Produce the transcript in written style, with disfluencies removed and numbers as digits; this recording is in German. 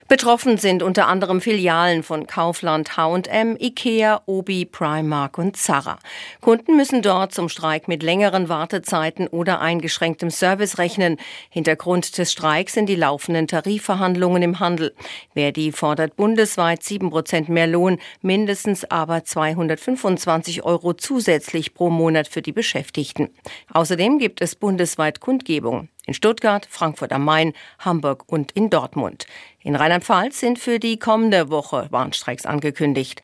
Betroffen sind unter anderem Filialen von Kaufland, H&M, Ikea, Obi, Primark und Zara. Kunden müssen dort zum Streik mit längeren Wartezeiten oder eingeschränktem Service rechnen. Hintergrund des Streiks sind die laufenden Tarifverhandlungen im Handel. Verdi fordert bundesweit 7% mehr Lohn, mindestens aber 225 € zusätzlich pro Monat für die Beschäftigten. Außerdem gibt es bundesweit Kundgebungen. In Stuttgart, Frankfurt am Main, Hamburg und in Dortmund. In Rheinland-Pfalz sind für die kommende Woche Warnstreiks angekündigt.